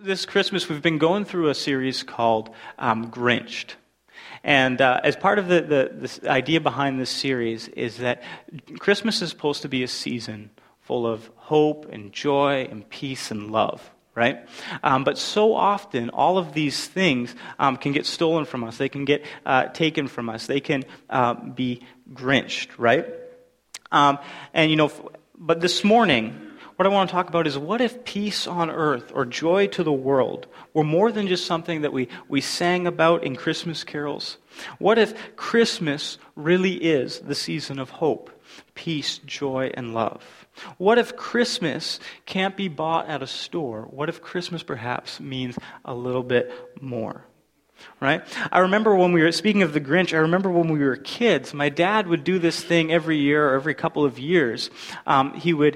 this Christmas, we've been going through a series called Grinched. And as part of the idea behind this series is that Christmas is supposed to be a season full of hope and joy and peace and love, right? But so often, all of these things can get stolen from us. They can get taken from us. They can be grinched, right? But this morning, what I want to talk about is, what if peace on earth or joy to the world were more than just something that we sang about in Christmas carols? What if Christmas really is the season of hope, peace, joy, and love? What if Christmas can't be bought at a store? What if Christmas perhaps means a little bit more? Right? I remember when we were, speaking of the Grinch, I remember when we were kids, my dad would do this thing every year or every couple of years. He would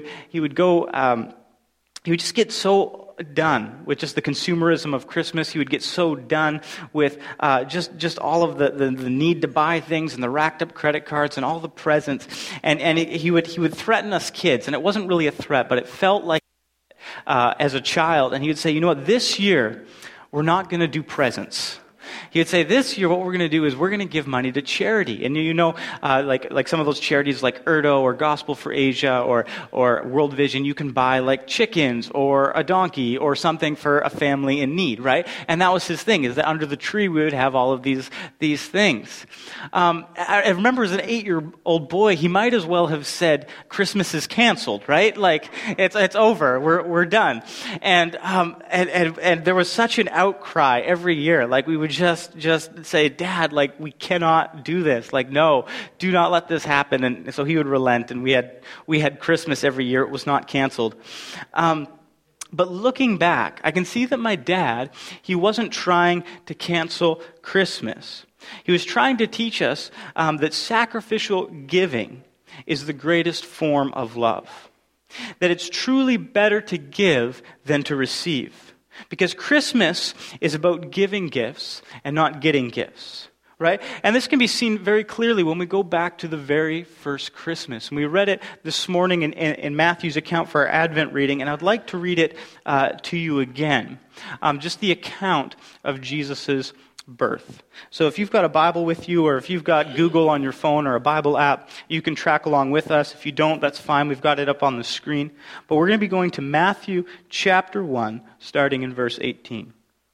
just get so done with just the consumerism of Christmas. He would get so done with just all of the need to buy things and the racked up credit cards and all the presents. And he would threaten us kids. And it wasn't really a threat, but it felt like as a child. And he would say, you know what, this year we're not going to do presents. He would say, this year what we're going to do is we're going to give money to charity. And like some of those charities like Erdo or Gospel for Asia or World Vision, you can buy like chickens or a donkey or something for a family in need, right? And that was his thing, is that under the tree we would have all of these things. I remember as an 8-year-old boy, he might as well have said, Christmas is canceled, right? Like, it's over, we're done. And there was such an outcry every year. Like, we would just say, Dad, like, we cannot do this. Like, no, do not let this happen. And so he would relent, and we had Christmas every year. It was not canceled. But looking back, I can see that my dad, he wasn't trying to cancel Christmas. He was trying to teach us that sacrificial giving is the greatest form of love. That it's truly better to give than to receive. Because Christmas is about giving gifts and not getting gifts, right? And this can be seen very clearly when we go back to the very first Christmas. And we read it this morning in Matthew's account for our Advent reading, and I'd like to read it to you again. Just the account of Jesus' birth. So if you've got a Bible with you, or if you've got Google on your phone or a Bible app, you can track along with us. If you don't, that's fine. We've got it up on the screen. But we're going to be going to Matthew chapter 1, starting in verse 18.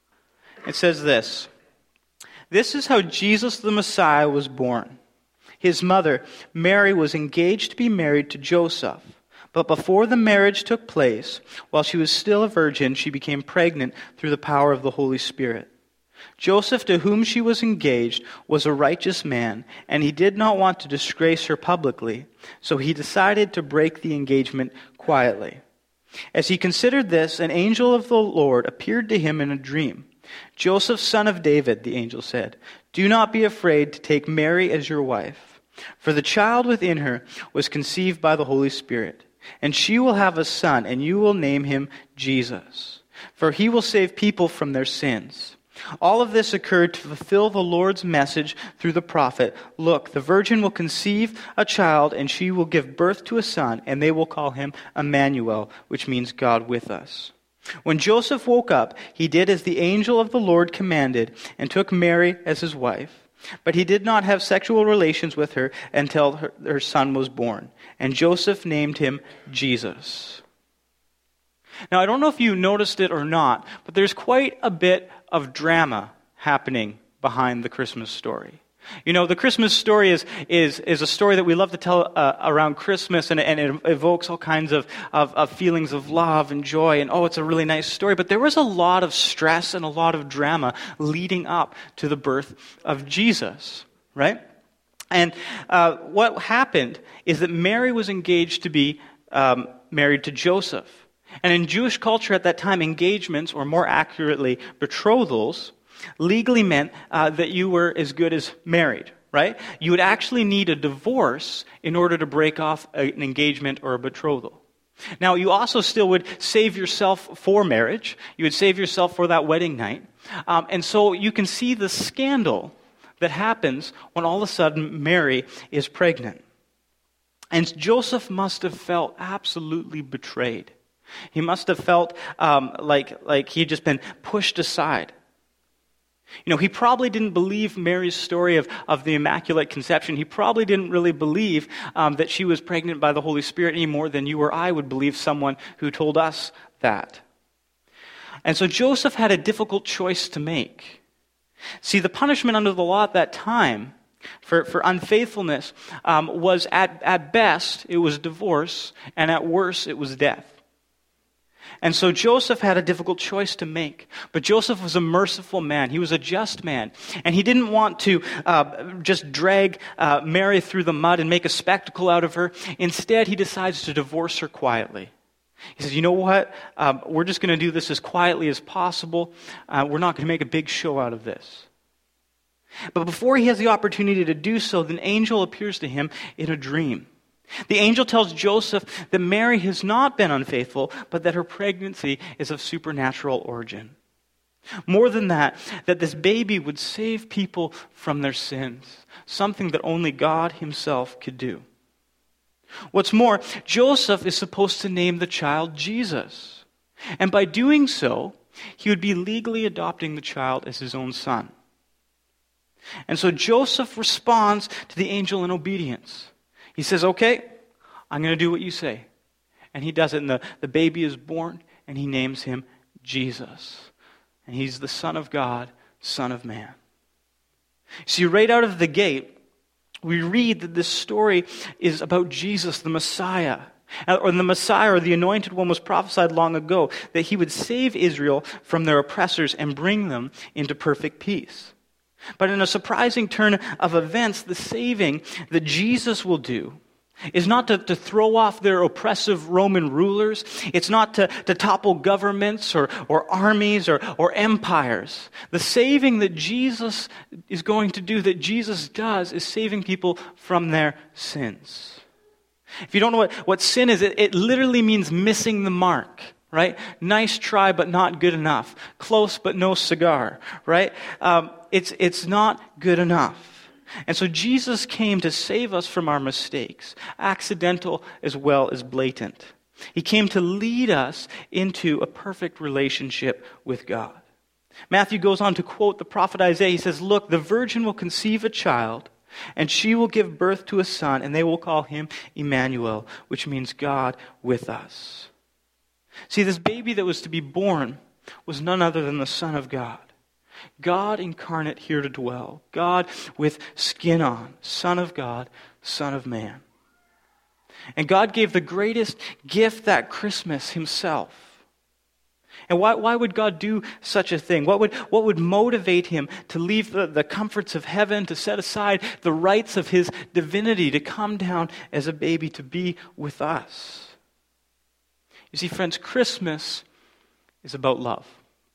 It says this: "This is how Jesus the Messiah was born. His mother, Mary, was engaged to be married to Joseph. But before the marriage took place, while she was still a virgin, she became pregnant through the power of the Holy Spirit. Joseph, to whom she was engaged, was a righteous man, and he did not want to disgrace her publicly, so he decided to break the engagement quietly. As he considered this, an angel of the Lord appeared to him in a dream. 'Joseph, son of David,' the angel said, 'do not be afraid to take Mary as your wife, for the child within her was conceived by the Holy Spirit, and she will have a son, and you will name him Jesus, for he will save people from their sins.' All of this occurred to fulfill the Lord's message through the prophet. 'Look, the virgin will conceive a child, and she will give birth to a son, and they will call him Emmanuel,' which means God with us. When Joseph woke up, he did as the angel of the Lord commanded, and took Mary as his wife. But he did not have sexual relations with her until her son was born, and Joseph named him Jesus." Now, I don't know if you noticed it or not, but there's quite a bit of drama happening behind the Christmas story. You know, the Christmas story is a story that we love to tell around Christmas, and it evokes all kinds of feelings of love and joy, and it's a really nice story. But there was a lot of stress and a lot of drama leading up to the birth of Jesus, right? And what happened is that Mary was engaged to be married to Joseph. And in Jewish culture at that time, engagements, or more accurately, betrothals, legally meant that you were as good as married, right? You would actually need a divorce in order to break off an engagement or a betrothal. Now, you also still would save yourself for marriage. You would save yourself for that wedding night. And so you can see the scandal that happens when all of a sudden Mary is pregnant. And Joseph must have felt absolutely betrayed. He must have felt like he'd just been pushed aside. He probably didn't believe Mary's story of the Immaculate Conception. He probably didn't really believe that she was pregnant by the Holy Spirit any more than you or I would believe someone who told us that. And so Joseph had a difficult choice to make. See, the punishment under the law at that time for unfaithfulness was at best, it was divorce, and at worst, it was death. And so Joseph had a difficult choice to make. But Joseph was a merciful man. He was a just man. And he didn't want to just drag Mary through the mud and make a spectacle out of her. Instead, he decides to divorce her quietly. He says, you know what? We're just going to do this as quietly as possible. We're not going to make a big show out of this. But before he has the opportunity to do so, an angel appears to him in a dream. The angel tells Joseph that Mary has not been unfaithful, but that her pregnancy is of supernatural origin. More than that this baby would save people from their sins, something that only God himself could do. What's more, Joseph is supposed to name the child Jesus. And by doing so, he would be legally adopting the child as his own son. And so Joseph responds to the angel in obedience. He says, okay, I'm going to do what you say. And he does it, and the baby is born, and he names him Jesus. And he's the Son of God, Son of Man. See, right out of the gate, we read that this story is about Jesus, the Messiah. Or the Messiah, or the Anointed One, was prophesied long ago that he would save Israel from their oppressors and bring them into perfect peace. But in a surprising turn of events, the saving that Jesus will do is not to throw off their oppressive Roman rulers. It's not to topple governments or armies or empires. The saving that Jesus is going to do, that Jesus does, is saving people from their sins. If you don't know what sin is, it literally means missing the mark. Right? Nice try, but not good enough. Close, but no cigar. Right? It's not good enough. And so Jesus came to save us from our mistakes, accidental as well as blatant. He came to lead us into a perfect relationship with God. Matthew goes on to quote the prophet Isaiah. He says, look, the virgin will conceive a child, and she will give birth to a son, and they will call him Emmanuel, which means God with us. See, this baby that was to be born was none other than the Son of God. God incarnate here to dwell. God with skin on. Son of God, Son of Man. And God gave the greatest gift that Christmas himself. And why would God do such a thing? What would motivate him to leave the comforts of heaven, to set aside the rights of his divinity, to come down as a baby to be with us? You see, friends, Christmas is about love.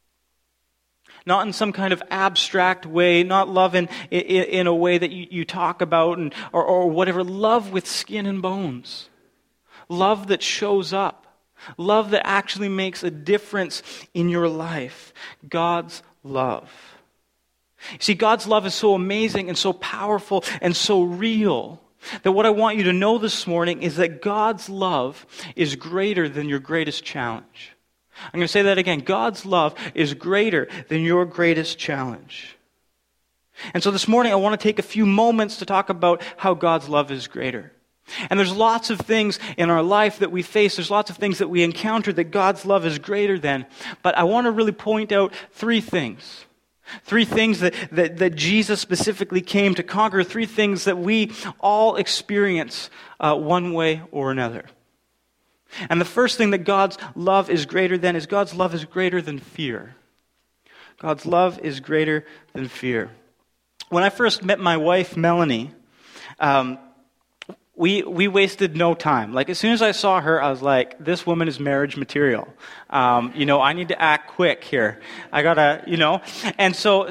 Not in some kind of abstract way, not love in a way that you talk about or whatever. Love with skin and bones. Love that shows up. Love that actually makes a difference in your life. God's love. You see, God's love is so amazing and so powerful and so real that what I want you to know this morning is that God's love is greater than your greatest challenge. I'm going to say that again. God's love is greater than your greatest challenge. And so this morning I want to take a few moments to talk about how God's love is greater. And there's lots of things in our life that we face. There's lots of things that we encounter that God's love is greater than. But I want to really point out three things. Three things that Jesus specifically came to conquer. Three things that we all experience one way or another. And the first thing that God's love is greater than is God's love is greater than fear. God's love is greater than fear. When I first met my wife, Melanie, we wasted no time. Like, as soon as I saw her, I was like, this woman is marriage material. I need to act quick here. I gotta, And so,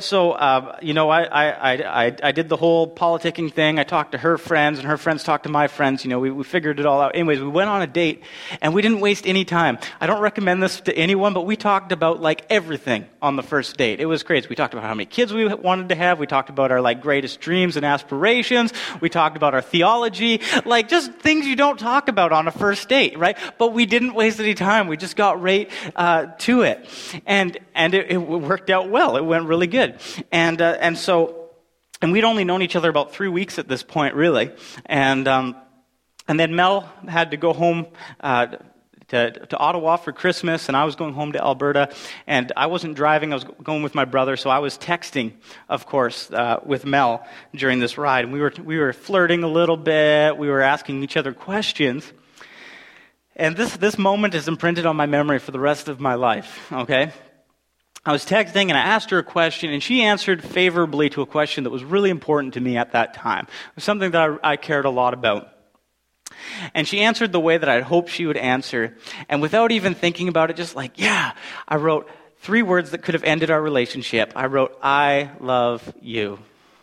I did the whole politicking thing. I talked to her friends, and her friends talked to my friends. We figured it all out. Anyways, we went on a date, and we didn't waste any time. I don't recommend this to anyone, but we talked about, everything on the first date. It was crazy. We talked about how many kids we wanted to have. We talked about our, greatest dreams and aspirations. We talked about our theology. Like just things you don't talk about on a first date, right? But we didn't waste any time. We just got right to it. And it worked out well. It went really good. And we'd only known each other about 3 weeks at this point, really. And then Mel had to go home to Ottawa for Christmas, and I was going home to Alberta, and I wasn't driving, I was going with my brother, so I was texting, of course, with Mel during this ride. And we were flirting a little bit, we were asking each other questions, and this moment is imprinted on my memory for the rest of my life, okay? I was texting, and I asked her a question, and she answered favorably to a question that was really important to me at that time. It was something that I cared a lot about. And she answered the way that I'd hoped she would answer. And without even thinking about it, just like, yeah, I wrote 3 words that could have ended our relationship. I wrote, I love you.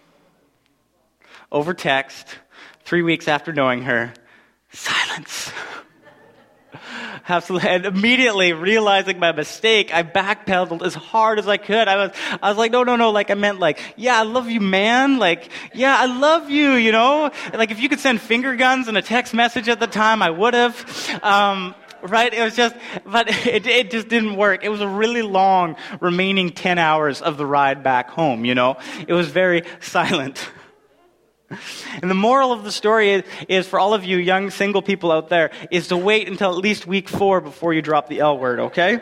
Over text, 3 weeks after knowing her, silence. Absolutely. And immediately realizing my mistake, I backpedaled as hard as I could. I was like, no, like I meant like, yeah, I love you, man. Like, yeah, I love you, you know? Like if you could send finger guns and a text message at the time, I would have. Right? It was just, but it just didn't work. It was a really long remaining 10 hours of the ride back home, you know? It was very silent. And the moral of the story is for all of you young single people out there, is to wait until at least week 4 before you drop the L word, okay?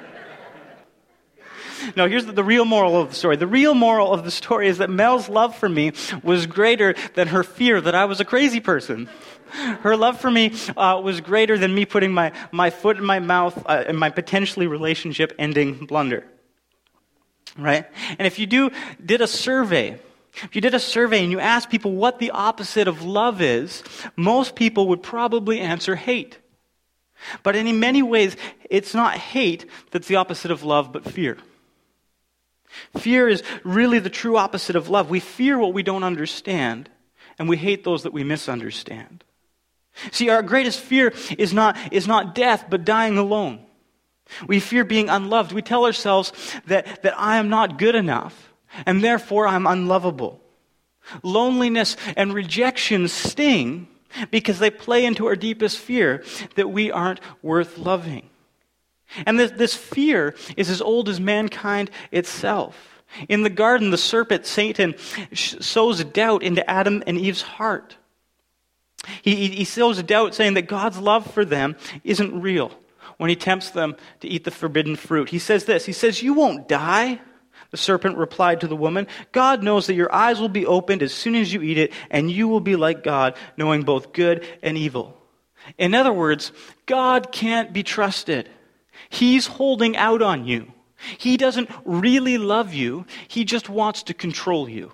No, here's the real moral of the story. The real moral of the story is that Mel's love for me was greater than her fear that I was a crazy person. Her love for me was greater than me putting my foot in my mouth in my potentially relationship-ending blunder. Right? And if you did a survey, if you did a survey and you asked people what the opposite of love is, most people would probably answer hate. But in many ways, it's not hate that's the opposite of love, but fear. Fear is really the true opposite of love. We fear what we don't understand, and we hate those that we misunderstand. See, our greatest fear is not death, but dying alone. We fear being unloved. We tell ourselves that I am not good enough, and therefore I'm unlovable. Loneliness and rejection sting because they play into our deepest fear that we aren't worth loving. And this fear is as old as mankind itself. In the garden, the serpent, Satan, sows doubt into Adam and Eve's heart. He sows doubt saying that God's love for them isn't real when he tempts them to eat the forbidden fruit. He says this, he says, "You won't die." The serpent replied to the woman, "God knows that your eyes will be opened as soon as you eat it, and you will be like God, knowing both good and evil." In other words, God can't be trusted. He's holding out on you. He doesn't really love you. He just wants to control you.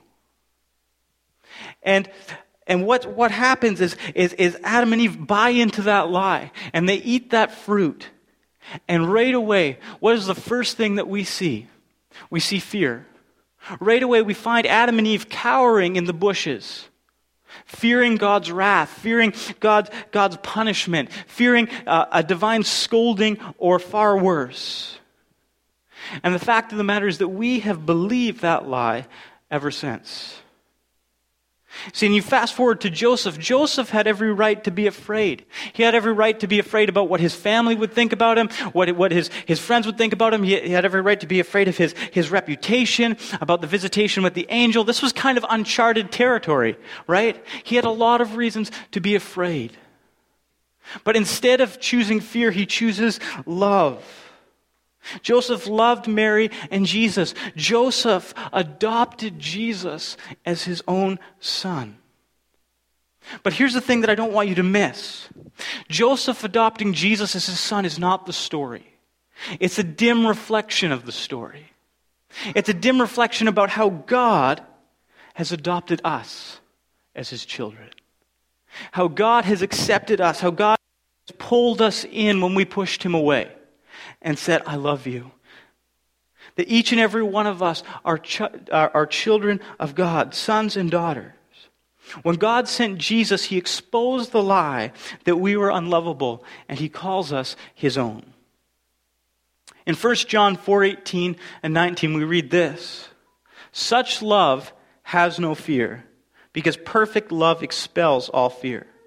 And what happens is Adam and Eve buy into that lie, and they eat that fruit. And right away, what is the first thing that we see? We see fear. Right away, we find Adam and Eve cowering in the bushes, fearing God's wrath, fearing God's punishment, fearing a divine scolding or far worse. And the fact of the matter is that we have believed that lie ever since. See, and you fast forward to Joseph. Joseph had every right to be afraid. He had every right to be afraid about what his family would think about him, what his friends would think about him. He had every right to be afraid of his reputation, about the visitation with the angel. This was kind of uncharted territory, right? He had a lot of reasons to be afraid. But instead of choosing fear, he chooses love. Joseph loved Mary and Jesus. Joseph adopted Jesus as his own son. But here's the thing that I don't want you to miss. Joseph adopting Jesus as his son is not the story. It's a dim reflection of the story. It's a dim reflection about how God has adopted us as his children. How God has accepted us. How God has pulled us in when we pushed him away and said, "I love you." That each and every one of us are children of God, sons and daughters. When God sent Jesus, he exposed the lie that we were unlovable, and he calls us his own. In 1 John 4:18 and 19, we read this: "Such love has no fear, because perfect love expels all fear.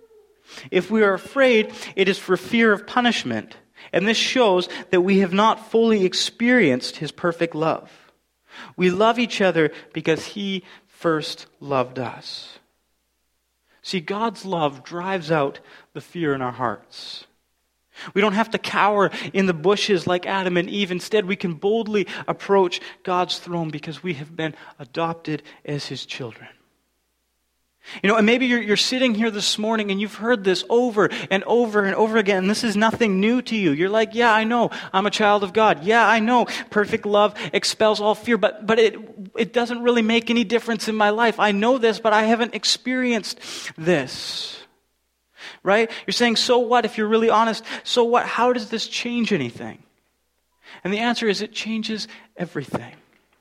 If we are afraid, it is for fear of punishment. And this shows that we have not fully experienced his perfect love. We love each other because he first loved us. See, God's love drives out the fear in our hearts. We don't have to cower in the bushes like Adam and Eve. Instead, we can boldly approach God's throne because we have been adopted as his children. And maybe you're sitting here this morning and you've heard this over and over and over again. And this is nothing new to you. You're like, yeah, I know. I'm a child of God. Yeah, I know. Perfect love expels all fear. But it doesn't really make any difference in my life. I know this, but I haven't experienced this. Right? You're saying, so what? If you're really honest, so what? How does this change anything? And the answer is it changes everything.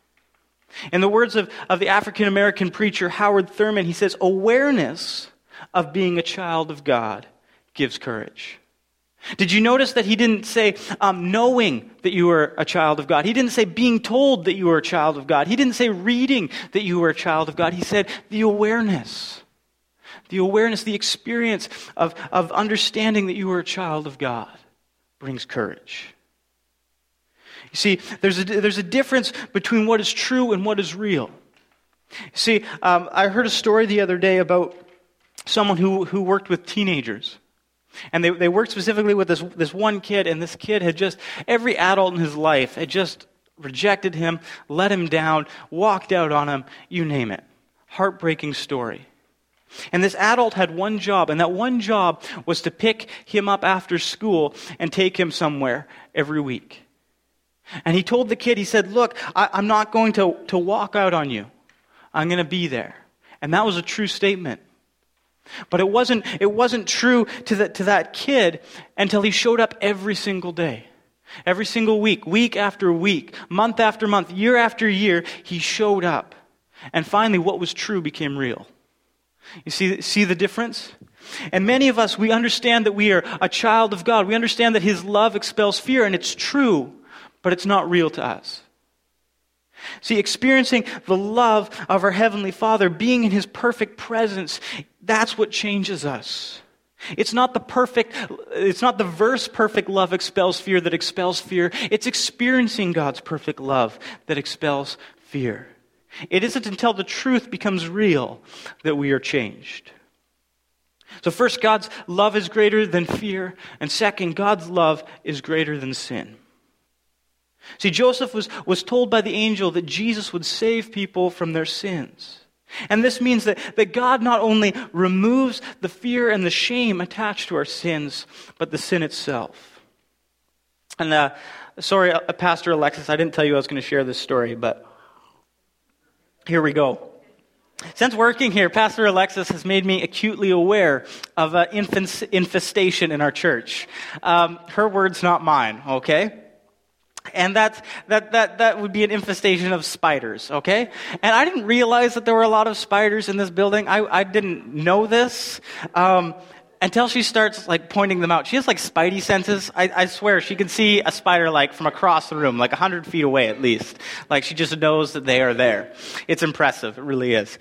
In the words of the African-American preacher Howard Thurman, he says, awareness of being a child of God gives courage. Did you notice that he didn't say knowing that you were a child of God? He didn't say being told that you were a child of God. He didn't say reading that you were a child of God. He said the awareness. The awareness, the experience of understanding that you were a child of God brings courage. You see, there's a difference between what is true and what is real. You see, I heard a story the other day about someone who worked with teenagers. And they worked specifically with this one kid, and this kid had just, every adult in his life had just rejected him, let him down, walked out on him, you name it. Heartbreaking story. And this adult had one job, and that one job was to pick him up after school and take him somewhere every week. And he told the kid, he said, look, I'm not going to walk out on you. I'm going to be there. And that was a true statement. But it wasn't true to that kid until he showed up every single day. Every single week after week, month after month, year after year, he showed up. And finally, what was true became real. You see the difference? And many of us, we understand that we are a child of God. We understand that his love expels fear, and it's true. But it's not real to us. See, experiencing the love of our Heavenly Father, being in his perfect presence, that's what changes us. It's not the verse perfect love expels fear that expels fear. It's experiencing God's perfect love that expels fear. It isn't until the truth becomes real that we are changed. So first, God's love is greater than fear. And second, God's love is greater than sin. See, Joseph was told by the angel that Jesus would save people from their sins. And this means that God not only removes the fear and the shame attached to our sins, but the sin itself. And sorry, Pastor Alexis, I didn't tell you I was going to share this story, but here we go. Since working here, Pastor Alexis has made me acutely aware of an infestation in our church. Her words, not mine, okay? And that would be an infestation of spiders, okay? And I didn't realize that there were a lot of spiders in this building. I didn't know this until she starts pointing them out. She has spidey senses. I swear she can see a spider from across the room, 100 feet away at least. She just knows that they are there. It's impressive. It really is.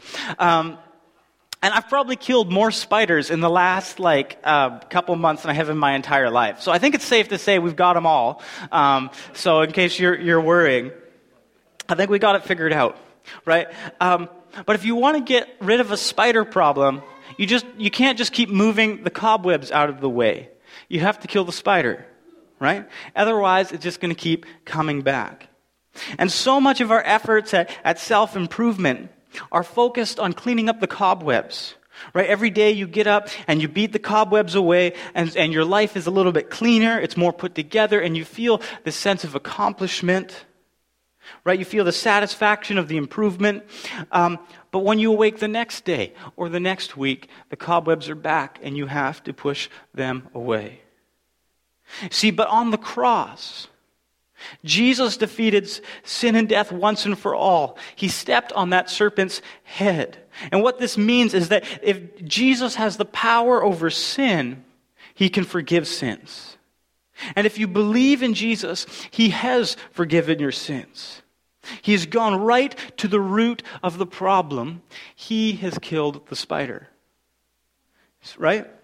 And I've probably killed more spiders in the last couple months than I have in my entire life. So I think it's safe to say we've got them all. So in case you're worrying, I think we got it figured out, right? But if you want to get rid of a spider problem, you can't just keep moving the cobwebs out of the way. You have to kill the spider, right? Otherwise, it's just going to keep coming back. And so much of our efforts at self-improvement are focused on cleaning up the cobwebs, right? Every day you get up and you beat the cobwebs away, and your life is a little bit cleaner, it's more put together, and you feel this sense of accomplishment, right? You feel the satisfaction of the improvement. But when you awake the next day or the next week, the cobwebs are back and you have to push them away. See, but on the cross, Jesus defeated sin and death once and for all. He stepped on that serpent's head. And what this means is that if Jesus has the power over sin, he can forgive sins. And if you believe in Jesus, he has forgiven your sins. He's gone right to the root of the problem. He has killed the spider. Right?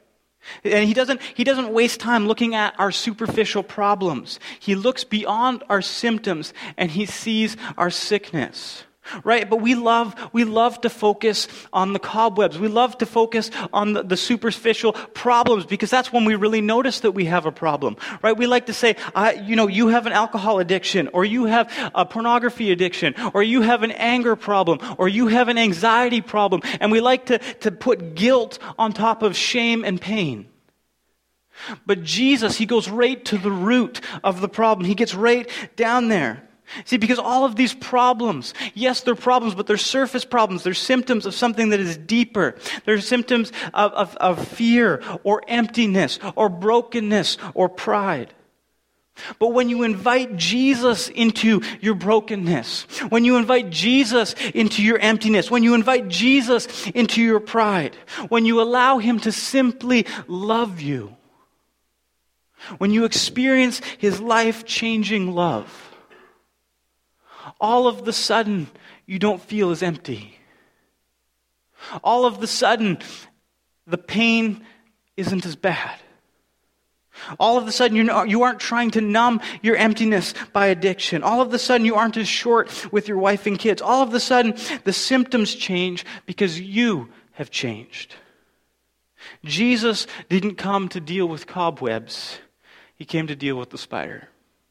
And he doesn't waste time looking at our superficial problems. He looks beyond our symptoms and he sees our sickness. Right? But we love to focus on the cobwebs. We love to focus on the superficial problems because that's when we really notice that we have a problem. Right? We like to say, you have an alcohol addiction, or you have a pornography addiction, or you have an anger problem, or you have an anxiety problem. And we like to put guilt on top of shame and pain. But Jesus, he goes right to the root of the problem. He gets right down there. See, because all of these problems, yes, they're problems, but they're surface problems. They're symptoms of something that is deeper. They're symptoms of fear or emptiness or brokenness or pride. But when you invite Jesus into your brokenness, when you invite Jesus into your emptiness, when you invite Jesus into your pride, when you allow him to simply love you, when you experience his life-changing love, all of the sudden, you don't feel as empty. All of the sudden, the pain isn't as bad. All of a sudden, you aren't trying to numb your emptiness by addiction. All of a sudden, you aren't as short with your wife and kids. All of a sudden, the symptoms change because you have changed. Jesus didn't come to deal with cobwebs. He came to deal with the spider.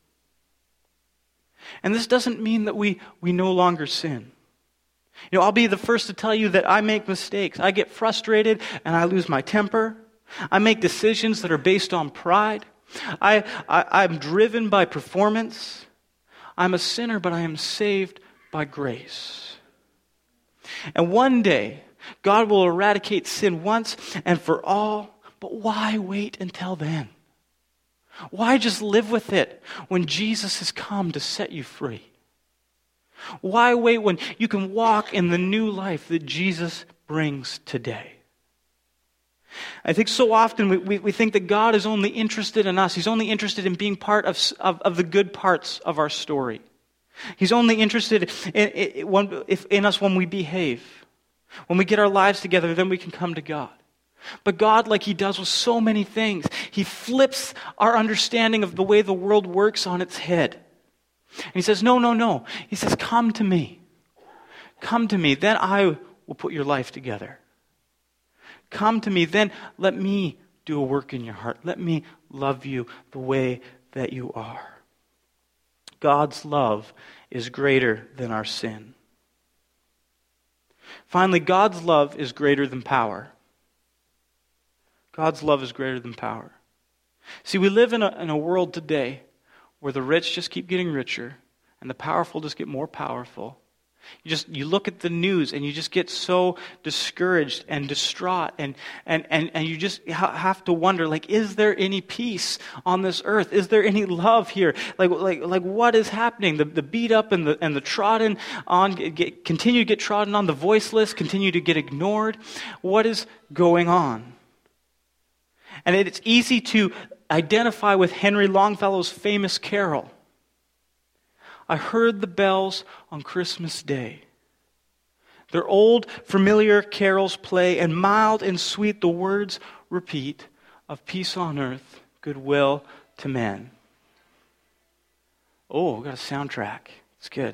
And this doesn't mean that we no longer sin. I'll be the first to tell you that I make mistakes. I get frustrated and I lose my temper. I make decisions that are based on pride. I'm driven by performance. I'm a sinner, but I am saved by grace. And one day, God will eradicate sin once and for all. But why wait until then? Why just live with it when Jesus has come to set you free? Why wait when you can walk in the new life that Jesus brings today? I think so often we think that God is only interested in us. He's only interested in being part of the good parts of our story. He's only interested in us when we behave. When we get our lives together, then we can come to God. But God, like he does with so many things, he flips our understanding of the way the world works on its head. And he says, no. He says, come to me. Come to me, then I will put your life together. Come to me, then let me do a work in your heart. Let me love you the way that you are. God's love is greater than our sin. Finally, God's love is greater than power. God's love is greater than power. See, we live in a world today where the rich just keep getting richer and the powerful just get more powerful. You look at the news and you just get so discouraged and distraught and you just have to wonder, is there any peace on this earth? Is there any love here? Like what is happening? The beat up and the trodden on continue to get trodden on. The voiceless continue to get ignored. What is going on? And it's easy to identify with Henry Longfellow's famous carol. I heard the bells on Christmas Day. Their old familiar carols play, and mild and sweet the words repeat of peace on earth, goodwill to men. Oh, we got a soundtrack. It's good.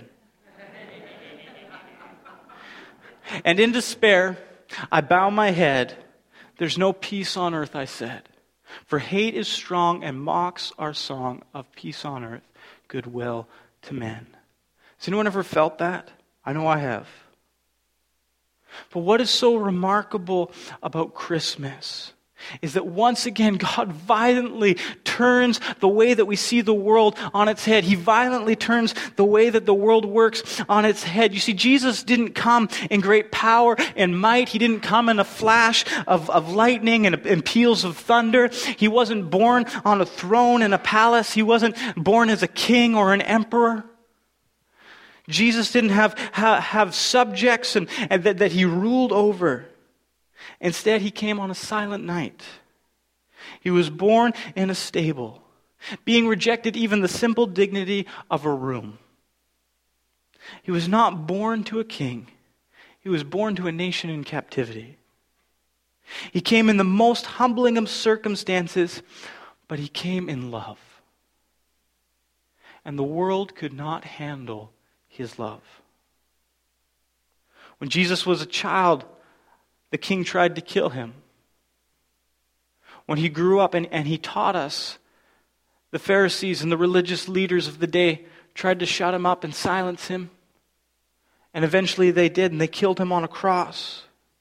And in despair, I bow my head. There's no peace on earth, I said. For hate is strong and mocks our song of peace on earth, goodwill to men. Has anyone ever felt that? I know I have. But what is so remarkable about Christmas is that once again, God violently turns the way that we see the world on its head. He violently turns the way that the world works on its head. You see, Jesus didn't come in great power and might. He didn't come in a flash of lightning and peals of thunder. He wasn't born on a throne in a palace. He wasn't born as a king or an emperor. Jesus didn't have subjects and that he ruled over. Instead, he came on a silent night. He was born in a stable, being rejected even the simple dignity of a room. He was not born to a king. He was born to a nation in captivity. He came in the most humbling of circumstances, but he came in love. And the world could not handle his love. When Jesus was a child, the king tried to kill him. When he grew up and he taught us, the Pharisees and the religious leaders of the day tried to shut him up and silence him. And eventually they did, and they killed him on a cross.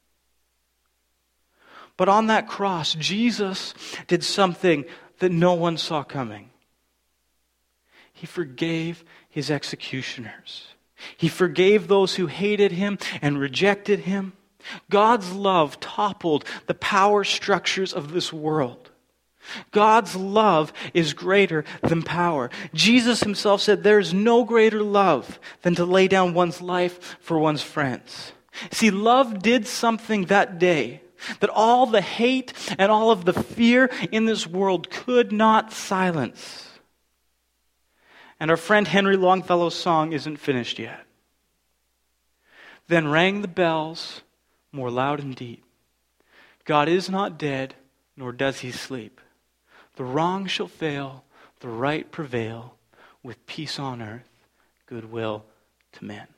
But on that cross, Jesus did something that no one saw coming. He forgave his executioners. He forgave those who hated him and rejected him. God's love toppled the power structures of this world. God's love is greater than power. Jesus himself said there is no greater love than to lay down one's life for one's friends. See, love did something that day that all the hate and all of the fear in this world could not silence. And our friend Henry Longfellow's song isn't finished yet. Then rang the bells more loud and deep. God is not dead, nor does he sleep. The wrong shall fail, the right prevail, with peace on earth, goodwill to men.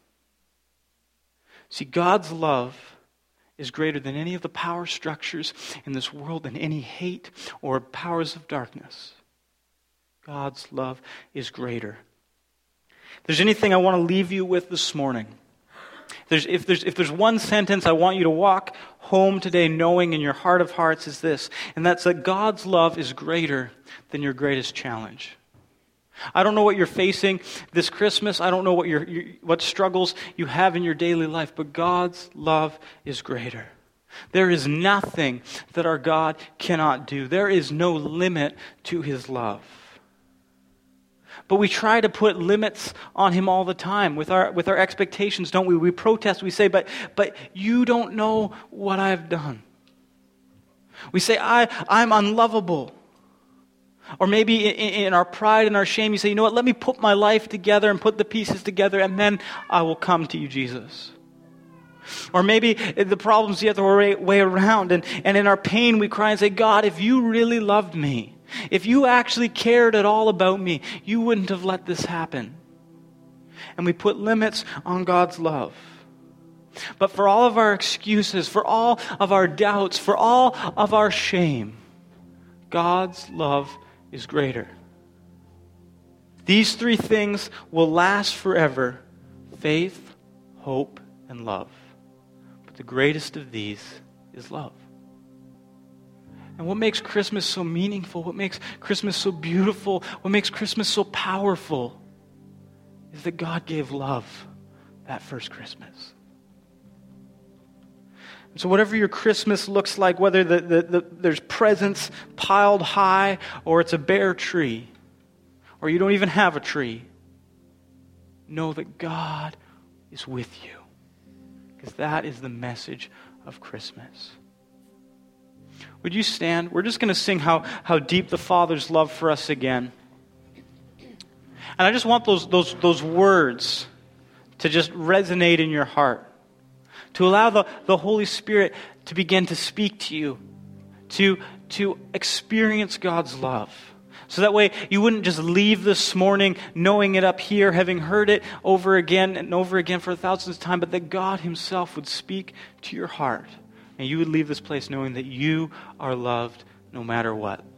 See, God's love is greater than any of the power structures in this world, than any hate or powers of darkness. God's love is greater. If there's anything I want to leave you with this morning, if there's one sentence I want you to walk home today knowing in your heart of hearts is this, and that's that God's love is greater than your greatest challenge. I don't know what you're facing this Christmas. I don't know what struggles you have in your daily life, but God's love is greater. There is nothing that our God cannot do. There is no limit to his love. But we try to put limits on him all the time with our expectations, don't we? We protest. We say, but you don't know what I've done. We say, I'm unlovable. Or maybe in our pride and our shame, you say, you know what, let me put my life together and put the pieces together, and then I will come to you, Jesus. Or maybe the problem's the other way around, and in our pain we cry and say, God, if you really loved me, if you actually cared at all about me, you wouldn't have let this happen. And we put limits on God's love. But for all of our excuses, for all of our doubts, for all of our shame, God's love is greater. These three things will last forever: faith, hope, and love. But the greatest of these is love. And what makes Christmas so meaningful, what makes Christmas so beautiful, what makes Christmas so powerful is that God gave love that first Christmas. And so whatever your Christmas looks like, whether there's presents piled high or it's a bare tree, or you don't even have a tree, know that God is with you. Because that is the message of Christmas. Would you stand? We're just going to sing how deep the Father's love for us again. And I just want those words to just resonate in your heart. To allow the Holy Spirit to begin to speak to you. To experience God's love. So that way you wouldn't just leave this morning knowing it up here, having heard it over again and over again for thousands of times, but that God himself would speak to your heart. And you would leave this place knowing that you are loved no matter what.